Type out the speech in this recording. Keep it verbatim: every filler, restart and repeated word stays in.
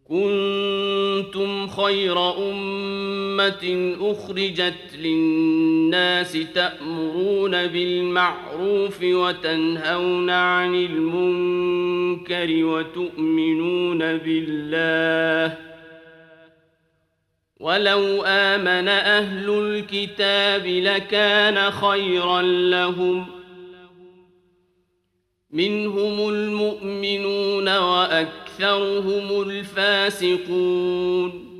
كنتم خير أمة أخرجت للناس تأمرون بالمعروف وتنهون عن المنكر وتؤمنون بالله ولو آمن أهل الكتاب لكان خيرا لهم منهم المؤمنون وأكثرهم الفاسقون